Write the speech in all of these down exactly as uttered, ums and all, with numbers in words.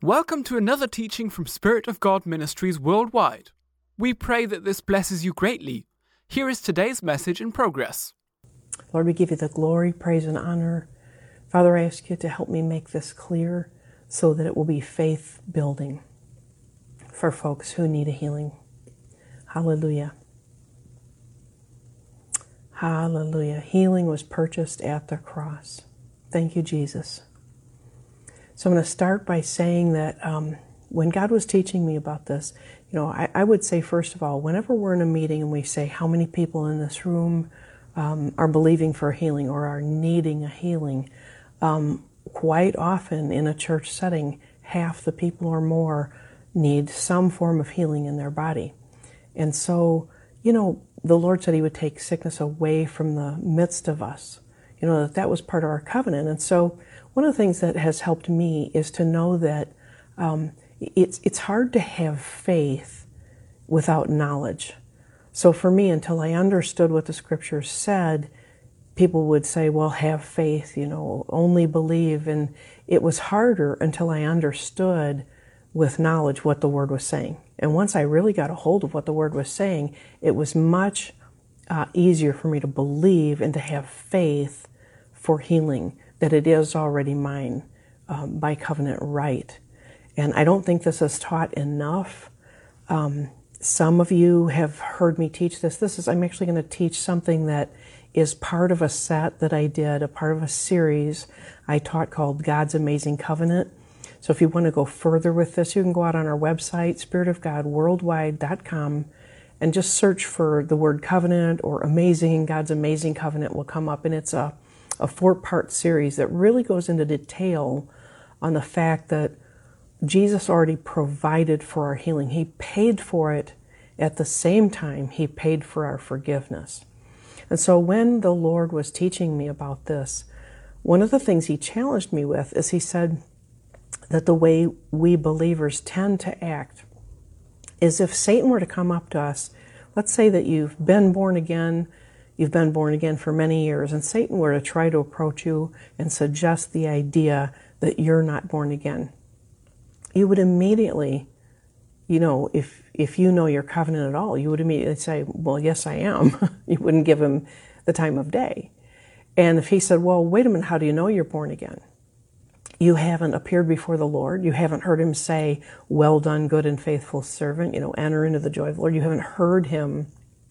Welcome to another teaching from Spirit of God Ministries worldwide. We pray that this blesses you greatly. Here is today's message in progress. Lord, we give you the glory, praise, and honor. Father, I ask you to help me make this clear so that it will be faith building for folks who need a healing. Hallelujah. Hallelujah. Healing was purchased at the cross. Thank you, Jesus. So I'm going to start by saying that um, when God was teaching me about this, you know, I, I would say, first of all, whenever we're in a meeting and we say how many people in this room um, are believing for healing or are needing a healing, um, quite often in a church setting, half the people or more need some form of healing in their body. And so, you know, the Lord said he would take sickness away from the midst of us. You know, that that was part of our covenant. And so one of the things that has helped me is to know that um, it's it's hard to have faith without knowledge. So for me, until I understood what the scriptures said, people would say, well, have faith, you know, only believe. And it was harder until I understood with knowledge what the word was saying. And once I really got a hold of what the word was saying, it was much uh, easier for me to believe and to have faith for healing, that it is already mine um, by covenant right. And I don't think this is taught enough. Um, some of you have heard me teach this. This is, I'm actually going to teach something that is part of a set that I did, a part of a series I taught called God's Amazing Covenant. So if you want to go further with this, you can go out on our website, spirit of god worldwide dot com, and just search for the word covenant or amazing. God's Amazing Covenant will come up, and it's a a four-part series that really goes into detail on the fact that Jesus already provided for our healing. He paid for it. At the same time, he paid for our forgiveness. And so when the Lord was teaching me about this, one of the things he challenged me with is he said that the way we believers tend to act is if Satan were to come up to us, let's say that you've been born again, You've been born again for many years, and Satan were to try to approach you and suggest the idea that you're not born again. You would immediately, you know, if if you know your covenant at all, you would immediately say, well, yes, I am. You wouldn't give him the time of day. And if he said, well, wait a minute, how do you know you're born again? You haven't appeared before the Lord. You haven't heard him say, well done, good and faithful servant, you know, enter into the joy of the Lord. You haven't heard him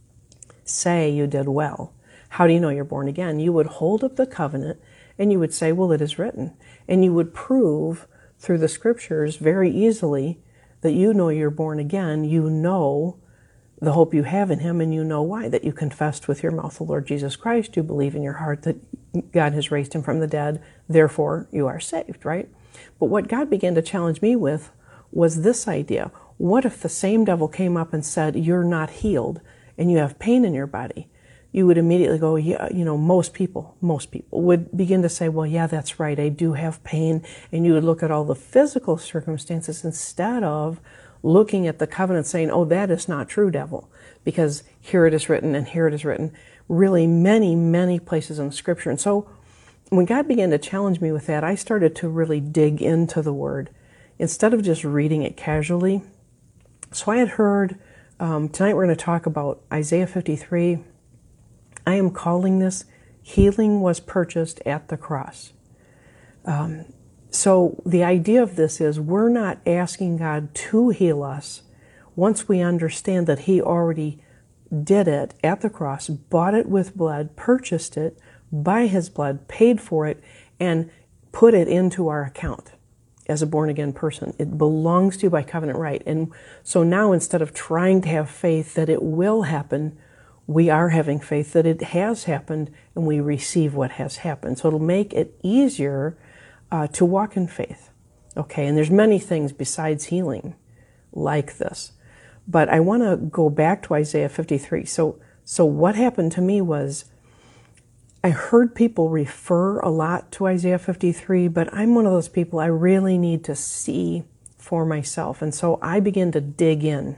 say you did well. How do you know you're born again? You would hold up the covenant and you would say, well, it is written. And you would prove through the scriptures very easily that you know you're born again. You know the hope you have in him, and you know why. That you confessed with your mouth the Lord Jesus Christ. You believe in your heart that God has raised him from the dead. Therefore, you are saved, right? But what God began to challenge me with was this idea. What if the same devil came up and said, you're not healed, and you have pain in your body? You would immediately go, yeah, you know, most people, most people would begin to say, well, yeah, that's right, I do have pain. And you would look at all the physical circumstances instead of looking at the covenant saying, oh, that is not true, devil, because here it is written and here it is written, really many, many places in Scripture. And so when God began to challenge me with that, I started to really dig into the Word instead of just reading it casually. So I had heard Um, tonight we're going to talk about Isaiah fifty-three. I am calling this Healing Was Purchased at the Cross. Um, so the idea of this is we're not asking God to heal us once we understand that he already did it at the cross, bought it with blood, purchased it by his blood, paid for it, and put it into our account. As a born-again person, it belongs to you by covenant right. And so now, instead of trying to have faith that it will happen, we are having faith that it has happened, and we receive what has happened. So it'll make it easier uh, to walk in faith. Okay, and there's many things besides healing like this. But I want to go back to Isaiah fifty-three. So, so what happened to me was, I heard people refer a lot to Isaiah fifty-three, but I'm one of those people I really need to see for myself. And so I began to dig in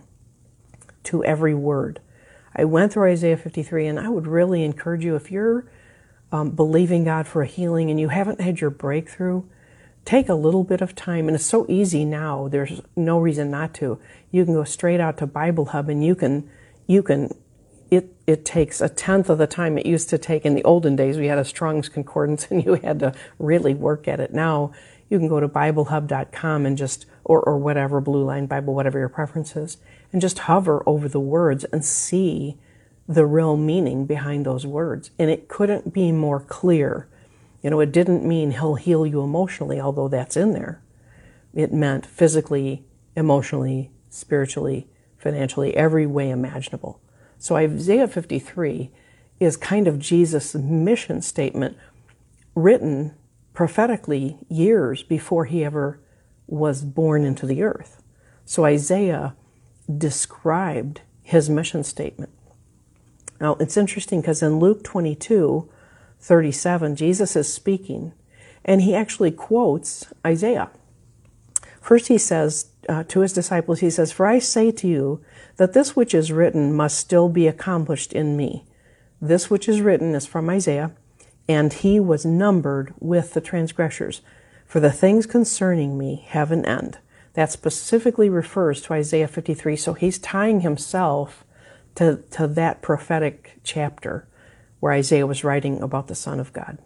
to every word. I went through Isaiah fifty-three, and I would really encourage you, if you're um, believing God for a healing and you haven't had your breakthrough, take a little bit of time, and it's so easy now, there's no reason not to. You can go straight out to Bible Hub and you can, you can, it, it takes a tenth of the time it used to take. In the olden days, we had a Strong's Concordance and you had to really work at it. Now, you can go to Bible Hub dot com and just, or, or whatever, Blue Line Bible, whatever your preference is, and just hover over the words and see the real meaning behind those words. And it couldn't be more clear. You know, it didn't mean he'll heal you emotionally, although that's in there. It meant physically, emotionally, spiritually, financially, every way imaginable. So Isaiah fifty-three is kind of Jesus' mission statement written prophetically years before he ever was born into the earth. So Isaiah described his mission statement. Now, it's interesting because in Luke twenty-two, thirty-seven, Jesus is speaking, and he actually quotes Isaiah. First, he says uh, to his disciples, he says, "For I say to you that this which is written must still be accomplished in me." This which is written is from Isaiah, and he was numbered with the transgressors. For the things concerning me have an end. That specifically refers to Isaiah fifty-three, so he's tying himself to, to that prophetic chapter where Isaiah was writing about the Son of God.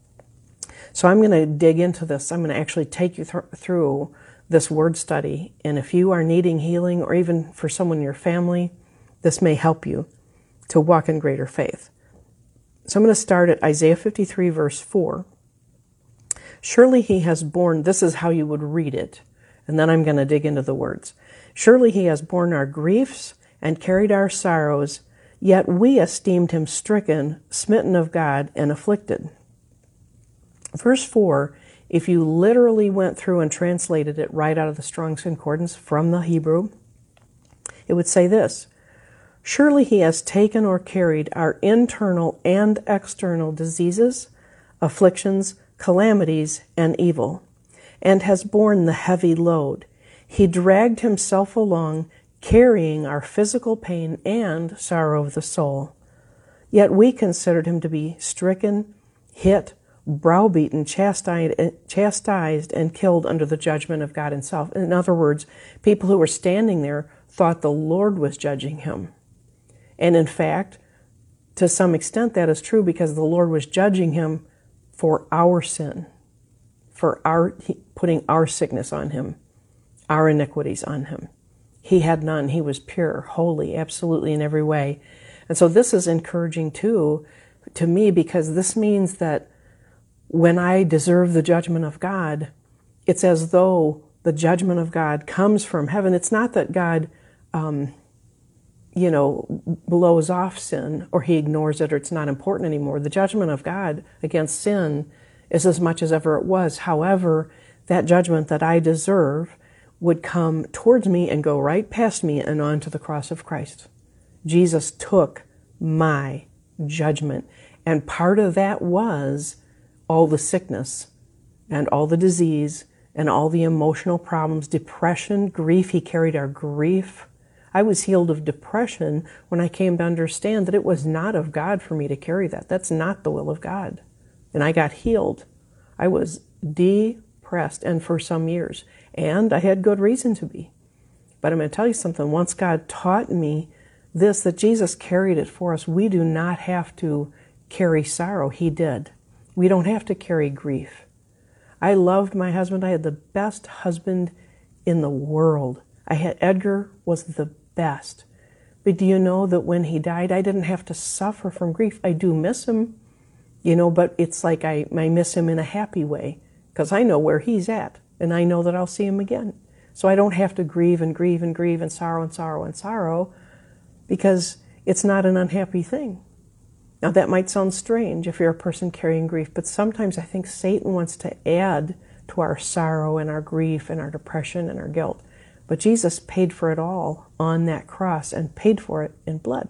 So I'm going to dig into this. I'm going to actually take you th- through this word study. And if you are needing healing, or even for someone in your family, this may help you to walk in greater faith. So I'm going to start at Isaiah fifty-three, verse four. Surely he has borne, this is how you would read it, and then I'm going to dig into the words. Surely he has borne our griefs and carried our sorrows, yet we esteemed him stricken, smitten of God, and afflicted. Verse four, if you literally went through and translated it right out of the Strong's Concordance from the Hebrew, it would say this: surely he has taken or carried our internal and external diseases, afflictions, calamities, and evil, and has borne the heavy load. He dragged himself along, carrying our physical pain and sorrow of the soul. Yet we considered him to be stricken, hit, browbeaten, chastised, and killed under the judgment of God himself. In other words, people who were standing there thought the Lord was judging him. And in fact, to some extent that is true, because the Lord was judging him for our sin, for our putting our sickness on him, our iniquities on him. He had none. He was pure, holy, absolutely in every way. And so this is encouraging too, to me, because this means that when I deserve the judgment of God, it's as though the judgment of God comes from heaven. It's not that God, um, you know, blows off sin, or he ignores it, or it's not important anymore. The judgment of God against sin is as much as ever it was. However, that judgment that I deserve would come towards me and go right past me and onto the cross of Christ. Jesus took my judgment. And part of that was all the sickness and all the disease and all the emotional problems, depression, grief. He carried our grief. I was healed of depression when I came to understand that it was not of God for me to carry that. That's not the will of God. And I got healed. I was depressed, and for some years. And I had good reason to be. But I'm going to tell you something. Once God taught me this, that Jesus carried it for us, we do not have to carry sorrow. He did. We don't have to carry grief. I loved my husband. I had the best husband in the world. I had Edgar was the best. But do you know that when he died, I didn't have to suffer from grief. I do miss him, you know, but it's like I, I miss him in a happy way, because I know where he's at, and I know that I'll see him again. So I don't have to grieve and grieve and grieve and sorrow and sorrow and sorrow, because it's not an unhappy thing. Now that might sound strange if you're a person carrying grief, but sometimes I think Satan wants to add to our sorrow and our grief and our depression and our guilt. But Jesus paid for it all on that cross, and paid for it in blood.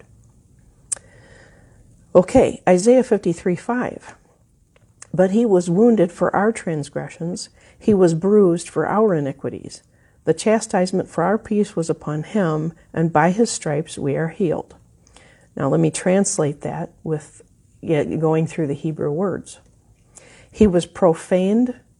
Okay, Isaiah fifty-three, five. But he was wounded for our transgressions, he was bruised for our iniquities. The chastisement for our peace was upon him, and by his stripes we are healed. Now let me translate that with yeah, going through the Hebrew words. He was profaned,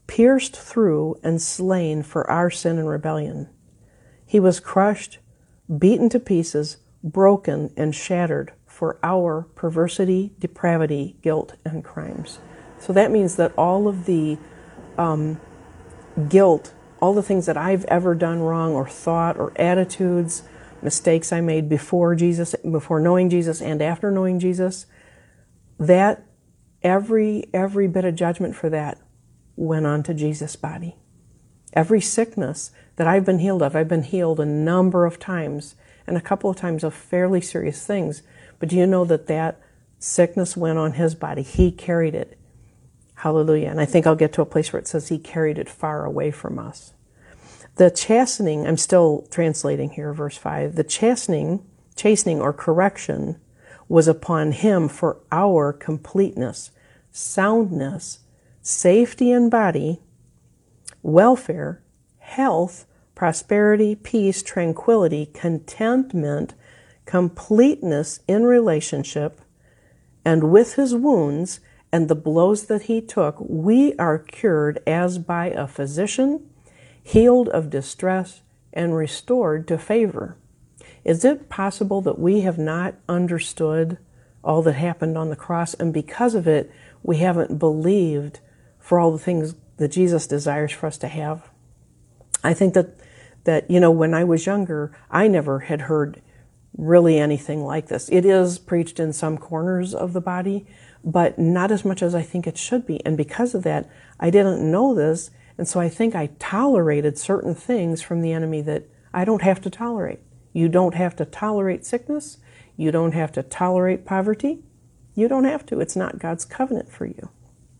pierced through and slain for our sin and rebellion. He was crushed, beaten to pieces, broken, and shattered for our perversity, depravity, guilt, and crimes. So that means that all of the um, guilt, all the things that I've ever done wrong or thought or attitudes, mistakes I made before Jesus, before knowing Jesus and after knowing Jesus, that every every bit of judgment for that went on to Jesus' body. Every sickness that I've been healed of, I've been healed a number of times, and a couple of times of fairly serious things. But do you know that that sickness went on his body? He carried it. Hallelujah. And I think I'll get to a place where it says he carried it far away from us. The chastening, I'm still translating here, verse five. The chastening, chastening or correction was upon him for our completeness, soundness, safety in body, welfare, health, prosperity, peace, tranquility, contentment, completeness in relationship, and with his wounds and the blows that he took, we are cured as by a physician, healed of distress, and restored to favor. Is it possible that we have not understood all that happened on the cross, and because of it, we haven't believed for all the things that Jesus desires for us to have? I think that, that you know, when I was younger, I never had heard really anything like this. It is preached in some corners of the body, but not as much as I think it should be. And because of that, I didn't know this, and so I think I tolerated certain things from the enemy that I don't have to tolerate. You don't have to tolerate sickness. You don't have to tolerate poverty. You don't have to. It's not God's covenant for you.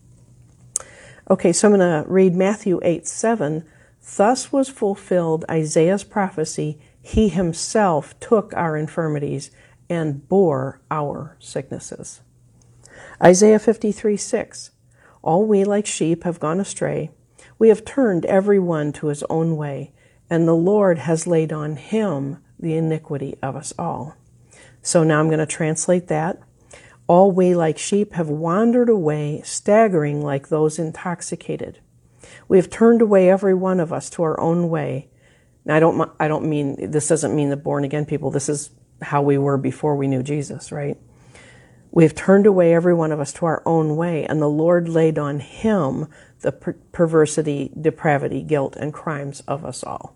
Okay, so I'm going to read Matthew eight seven. Thus was fulfilled Isaiah's prophecy. He himself took our infirmities and bore our sicknesses. Isaiah fifty-three six. All we like sheep have gone astray. We have turned every one to his own way, and the Lord has laid on him the iniquity of us all. So now I'm going to translate that. All we like sheep have wandered away, staggering like those intoxicated. We have turned away every one of us to our own way. Now, I don't, I don't mean, this doesn't mean the born again people. This is how we were before we knew Jesus, right? We have turned away every one of us to our own way, and the Lord laid on him the per- perversity, depravity, guilt, and crimes of us all.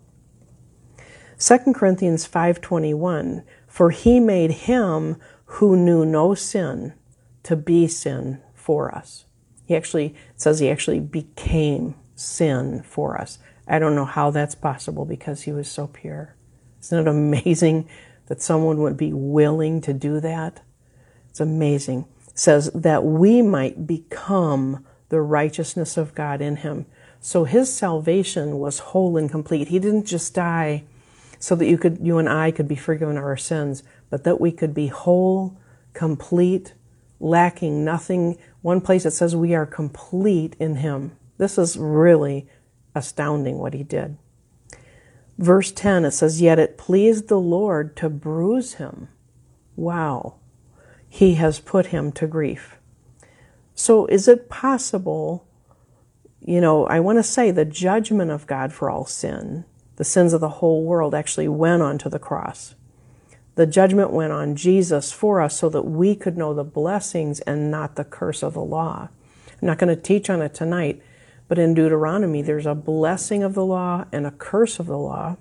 Second Corinthians five twenty-one, for he made him who knew no sin to be sin for us. He actually, it says he actually became sin for us. I don't know how that's possible because he was so pure. Isn't it amazing that someone would be willing to do that? It's amazing. It says that we might become the righteousness of God in him. So his salvation was whole and complete. He didn't just die so that you could, you and I could be forgiven of our sins, but that we could be whole, complete, lacking nothing. One place it says we are complete in him. This is really astounding what he did. Verse ten, it says, yet it pleased the Lord to bruise him. Wow. He has put him to grief. So is it possible, you know, I want to say the judgment of God for all sin, the sins of the whole world, actually went onto the cross. The judgment went on Jesus for us so that we could know the blessings and not the curse of the law. I'm not going to teach on it tonight, but in Deuteronomy, there's a blessing of the law and a curse of the law.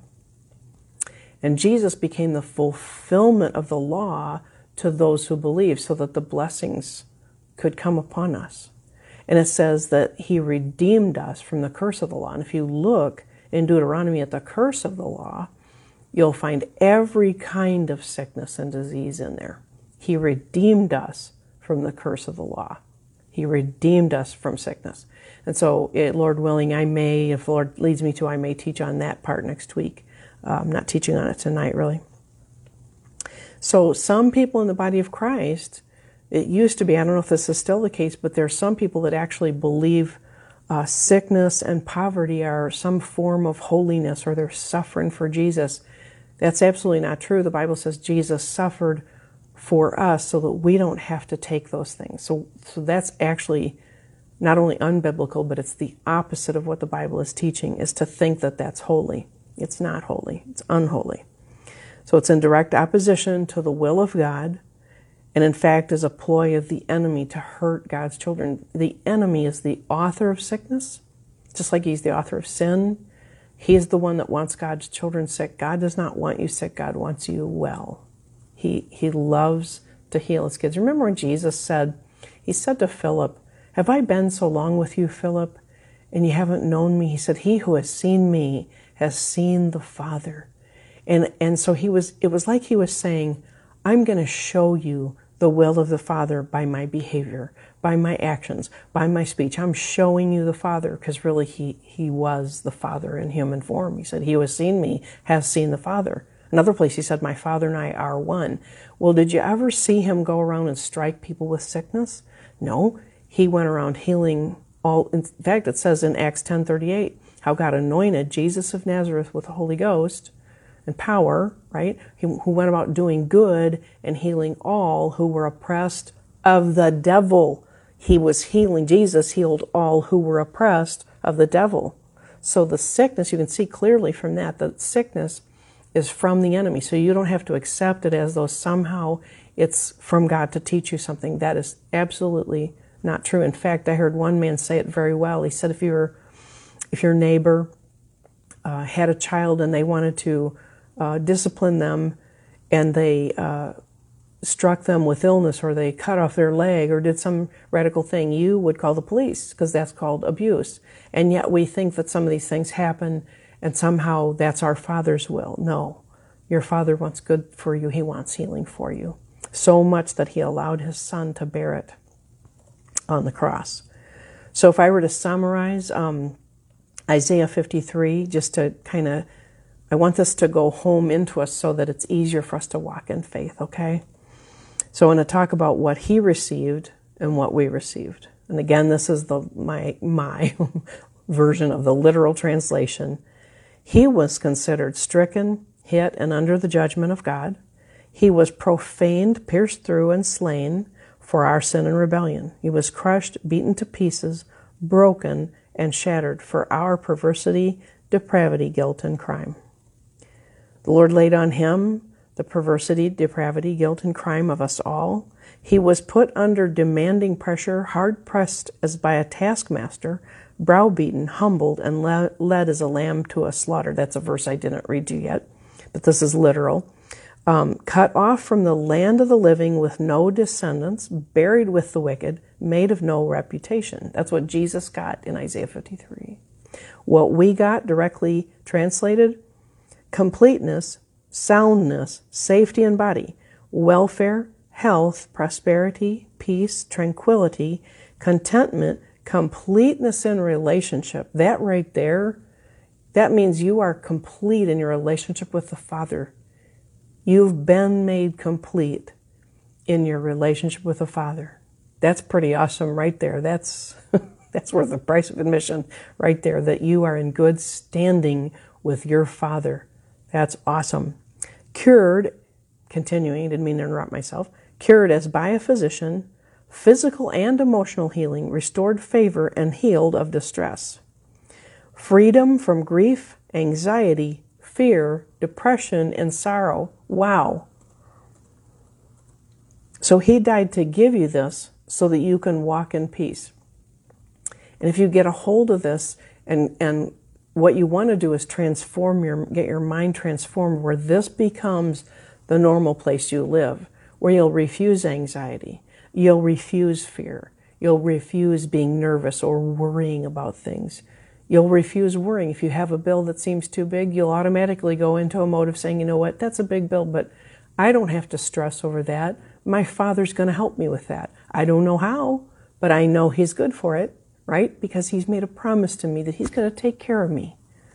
And Jesus became the fulfillment of the law to those who believe so that the blessings could come upon us. And it says that he redeemed us from the curse of the law. And if you look in Deuteronomy at the curse of the law, you'll find every kind of sickness and disease in there. He redeemed us from the curse of the law. He redeemed us from sickness. And so, it, Lord willing, I may, if the Lord leads me to, I may teach on that part next week. Uh, I'm not teaching on it tonight, really. So some people in the body of Christ, it used to be, I don't know if this is still the case, but there are some people that actually believe uh, sickness and poverty are some form of holiness, or they're suffering for Jesus. That's absolutely not true. The Bible says Jesus suffered for us so that we don't have to take those things. So, so that's actually not only unbiblical, but it's the opposite of what the Bible is teaching, is to think that that's holy. It's not holy. It's unholy. So it's in direct opposition to the will of God, and in fact is a ploy of the enemy to hurt God's children. The enemy is the author of sickness, just like he's the author of sin. He is the one that wants God's children sick. God does not want you sick. God wants you well. He, he loves to heal his kids. Remember when Jesus said, he said to Philip, "Have I been so long with you, Philip, and you haven't known me?" He said, "He who has seen me has seen the Father." And, and so he was, it was like he was saying, I'm going to show you the will of the Father by my behavior, by my actions, by my speech. I'm showing you the Father, because really he, he was the Father in human form. He said, "He who has seen me has seen the Father." Another place he said, "My Father and I are one." Well, did you ever see him go around and strike people with sickness? No. He went around healing all. In fact, it says in Acts ten thirty-eight how God anointed Jesus of Nazareth with the Holy Ghost and power, right? He, who went about doing good and healing all who were oppressed of the devil. He was healing. Jesus healed all who were oppressed of the devil. So the sickness, you can see clearly from that, that sickness is from the enemy. So you don't have to accept it as though somehow it's from God to teach you something. That is absolutely not true. In fact, I heard one man say it very well. He said, if your if your neighbor uh, had a child and they wanted to uh, discipline them, and they uh, struck them with illness, or they cut off their leg, or did some radical thing, you would call the police, because that's called abuse. And yet we think that some of these things happen, and somehow that's our Father's will. No, your Father wants good for you. He wants healing for you. So much that he allowed his Son to bear it on the cross. So if I were to summarize um, Isaiah fifty-three, just to kind of, I want this to go home into us so that it's easier for us to walk in faith, okay? So I want to talk about what he received and what we received. And again, this is the my my version of the literal translation. He was considered stricken, hit, and under the judgment of God. He was profaned, pierced through, and slain for our sin and rebellion. He was crushed, beaten to pieces, broken, and shattered for our perversity, depravity, guilt, and crime. The Lord laid on him the perversity, depravity, guilt, and crime of us all. He was put under demanding pressure, hard-pressed as by a taskmaster, browbeaten, humbled, and le- led as a lamb to a slaughter. That's a verse I didn't read to you yet, but this is literal. Um, cut off from the land of the living with no descendants, buried with the wicked, made of no reputation. That's what Jesus got in Isaiah fifty-three. What we got, directly translated, completeness, soundness, safety in body, welfare, health, prosperity, peace, tranquility, contentment, completeness in relationship. That right there, that means you are complete in your relationship with the Father. You've been made complete in your relationship with the Father. That's pretty awesome right there. That's that's worth the price of admission right there, that you are in good standing with your Father. That's awesome. Cured, continuing, didn't mean to interrupt myself, cured as by a physician, physical and emotional healing, restored favor, and healed of distress. Freedom from grief, anxiety, fear, depression, and sorrow. Wow. So he died to give you this so that you can walk in peace. And if you get a hold of this, and, and what you want to do is transform your, get your mind transformed where this becomes the normal place you live, where you'll refuse anxiety, you'll refuse fear, you'll refuse being nervous or worrying about things. You'll refuse worrying. If you have a bill that seems too big, you'll automatically go into a mode of saying, you know what, that's a big bill, but I don't have to stress over that. My Father's going to help me with that. I don't know how, but I know He's good for it, right? Because He's made a promise to me that He's going to take care of me.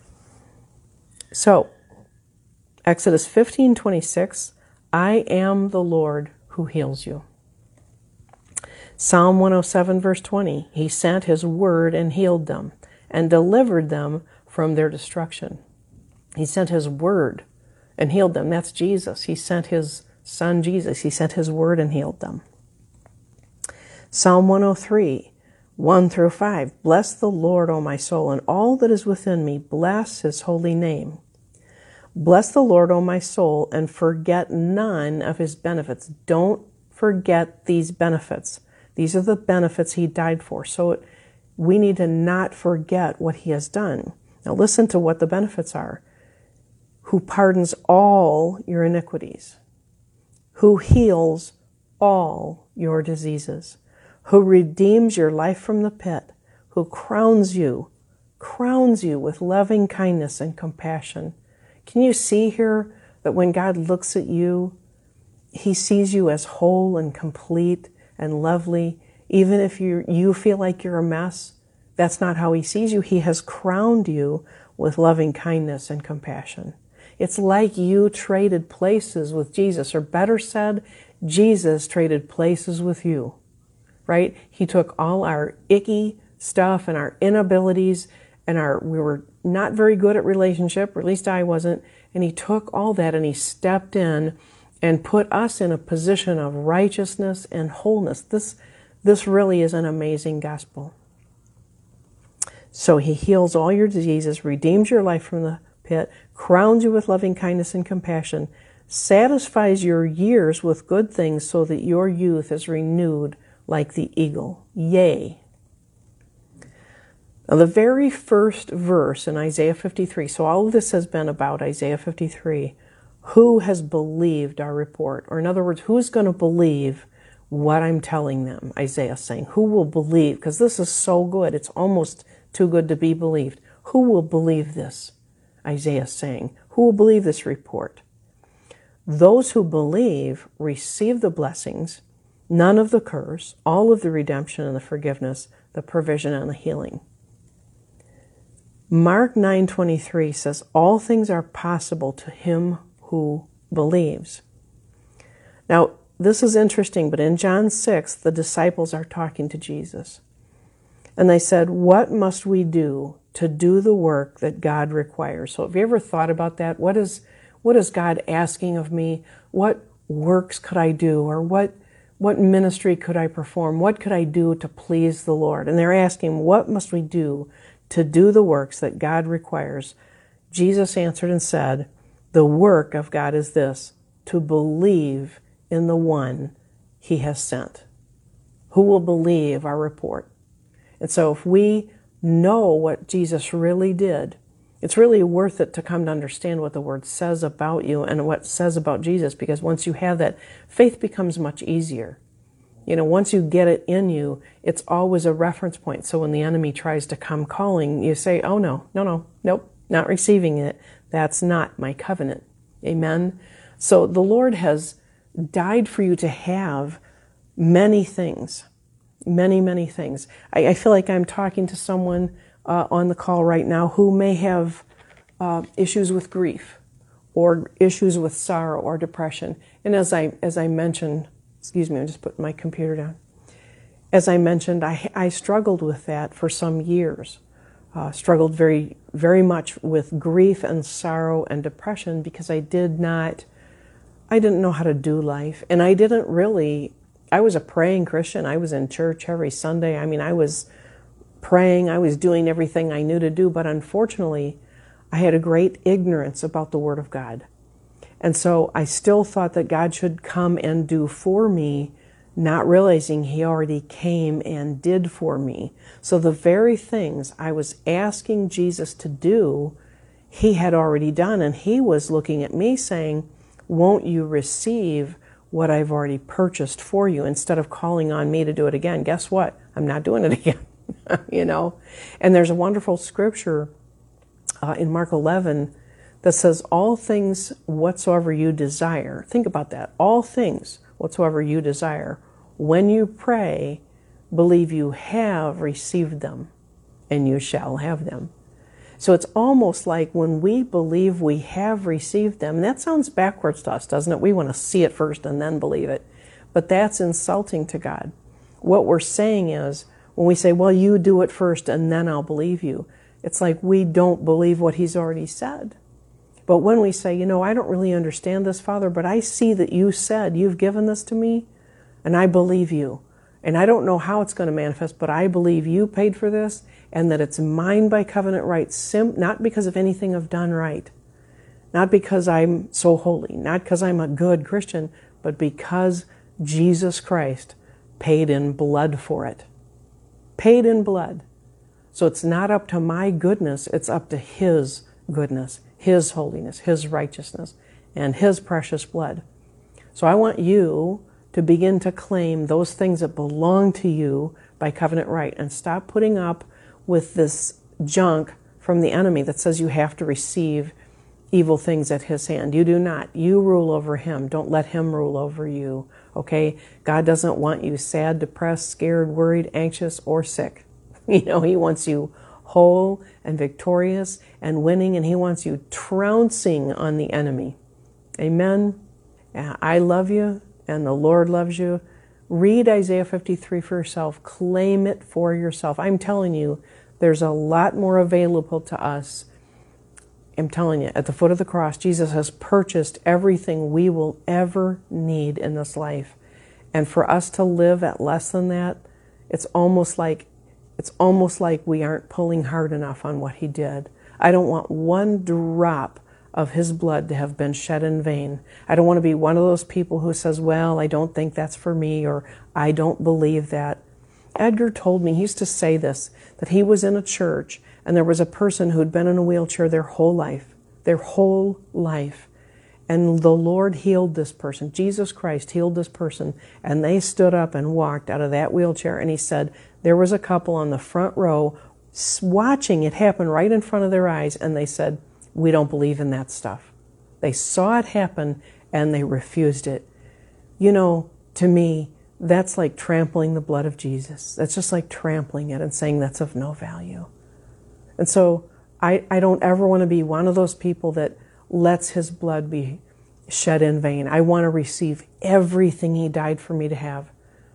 So, Exodus fifteen twenty-six, I am the Lord who heals you. Psalm one oh seven, verse twenty, He sent His word and healed them, and delivered them from their destruction. He sent His word and healed them. That's Jesus. He sent His Son, Jesus. He sent His word and healed them. Psalm one oh three, one through five. Bless the Lord, O my soul, and all that is within me. Bless his holy name. Bless the Lord, O my soul, and forget none of his benefits. Don't forget these benefits. These are the benefits he died for. So it, we need to not forget what he has done. Now listen to what the benefits are. Who pardons all your iniquities. Who heals all your diseases. Who redeems your life from the pit. Who crowns you, crowns you with loving kindness and compassion. Can you see here that when God looks at you, he sees you as whole and complete and lovely? Even if you you feel like you're a mess, that's not how he sees you. He has crowned you with loving kindness and compassion. It's like you traded places with Jesus, or better said, Jesus traded places with you, right? He took all our icky stuff and our inabilities and our, we were not very good at relationship, or at least I wasn't, and he took all that and he stepped in and put us in a position of righteousness and wholeness. This, this really is an amazing gospel. So he heals all your diseases, redeems your life from the pit, crowns you with loving kindness and compassion, satisfies your years with good things so that your youth is renewed like the eagle. Yea. Now, the very first verse in Isaiah fifty-three, so all of this has been about Isaiah fifty-three. Who has believed our report? Or in other words, who's going to believe what I'm telling them? Isaiah's saying, who will believe? Because this is so good. It's almost too good to be believed. Who will believe this? Isaiah's saying, who will believe this report? Those who believe receive the blessings, none of the curse, all of the redemption and the forgiveness, the provision and the healing. Mark nine twenty-three says, all things are possible to him who believes. Now, this is interesting, but in John six, the disciples are talking to Jesus. And they said, what must we do to do the work that God requires? So have you ever thought about that? What is, what is God asking of me? What works could I do? Or what, what ministry could I perform? What could I do to please the Lord? And they're asking, what must we do to do the works that God requires? Jesus answered and said, the work of God is this, to believe in the one he has sent. Who will believe our report? And so if we know what Jesus really did, it's really worth it to come to understand what the Word says about you and what it says about Jesus, because once you have that, faith becomes much easier. You know, once you get it in you, it's always a reference point. So when the enemy tries to come calling, you say, oh no, no, no, nope, not receiving it. That's not my covenant. Amen? So the Lord has died for you to have many things. Many, many things. I, I feel like I'm talking to someone uh, on the call right now who may have uh, issues with grief or issues with sorrow or depression. And as I as I mentioned, excuse me, I'm just putting my computer down. As I mentioned, I, I struggled with that for some years. Uh, struggled very, very much with grief and sorrow and depression because I did not, I didn't know how to do life. And I didn't really, I was a praying Christian. I was in church every Sunday. I mean, I was praying. I was doing everything I knew to do. But unfortunately, I had a great ignorance about the Word of God. And so I still thought that God should come and do for me, not realizing he already came and did for me. So the very things I was asking Jesus to do, he had already done. And he was looking at me saying, won't you receive what I've already purchased for you, instead of calling on me to do it again? Guess what? I'm not doing it again. You know? And there's a wonderful scripture uh, in Mark eleven that says, all things whatsoever you desire. Think about that. All things whatsoever you desire. When you pray, believe you have received them, and you shall have them. So it's almost like when we believe we have received them, and that sounds backwards to us, doesn't it? We want to see it first and then believe it. But that's insulting to God. What we're saying is, when we say, well, you do it first and then I'll believe you, it's like we don't believe what he's already said. But when we say, you know, I don't really understand this, Father, but I see that you said you've given this to me, and I believe you. And I don't know how it's going to manifest, but I believe you paid for this and that it's mine by covenant right, sim- not because of anything I've done right, not because I'm so holy, not because I'm a good Christian, but because Jesus Christ paid in blood for it. Paid in blood. So it's not up to my goodness, it's up to His goodness, His holiness, His righteousness, and His precious blood. So I want you to begin to claim those things that belong to you by covenant right and stop putting up with this junk from the enemy that says you have to receive evil things at his hand. You do not. You rule over him. Don't let him rule over you. Okay? God doesn't want you sad, depressed, scared, worried, anxious, or sick. You know, He wants you whole and victorious and winning, and He wants you trouncing on the enemy. Amen? I love you, and the Lord loves you. Read Isaiah fifty-three for yourself. Claim it for yourself. I'm telling you, there's a lot more available to us. I'm telling you, at the foot of the cross, Jesus has purchased everything we will ever need in this life. And for us to live at less than that, it's almost like it's almost like we aren't pulling hard enough on what He did. I don't want one drop of His blood to have been shed in vain. I don't want to be one of those people who says, well, I don't think that's for me, or I don't believe that. Edgar told me, he used to say this, that he was in a church and there was a person who'd been in a wheelchair their whole life, their whole life. And the Lord healed this person. Jesus Christ healed this person. And they stood up and walked out of that wheelchair. And he said there was a couple on the front row watching it happen right in front of their eyes. And they said, we don't believe in that stuff. They saw it happen and they refused it. You know, to me, that's like trampling the blood of Jesus. That's just like trampling it and saying that's of no value. And so I, I don't ever want to be one of those people that lets His blood be shed in vain. I want to receive everything He died for me to have.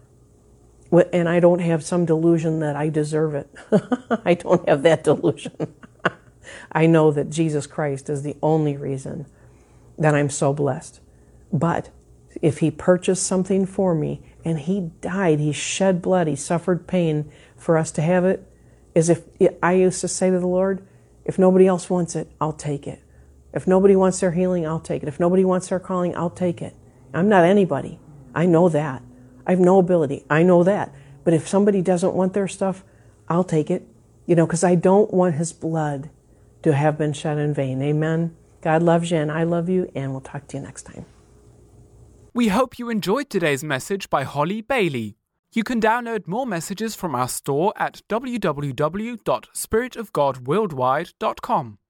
And I don't have some delusion that I deserve it. I don't have that delusion. I know that Jesus Christ is the only reason that I'm so blessed. But if He purchased something for me and He died, He shed blood, He suffered pain for us to have it, as if I used to say to the Lord, if nobody else wants it, I'll take it. If nobody wants their healing, I'll take it. If nobody wants their calling, I'll take it. I'm not anybody. I know that. I have no ability. I know that. But if somebody doesn't want their stuff, I'll take it. You know, because I don't want His blood to have been shed in vain. Amen. God loves you and I love you, and we'll talk to you next time. We hope you enjoyed today's message by Holly Bailey. You can download more messages from our store at w w w dot spirit of god worldwide dot com.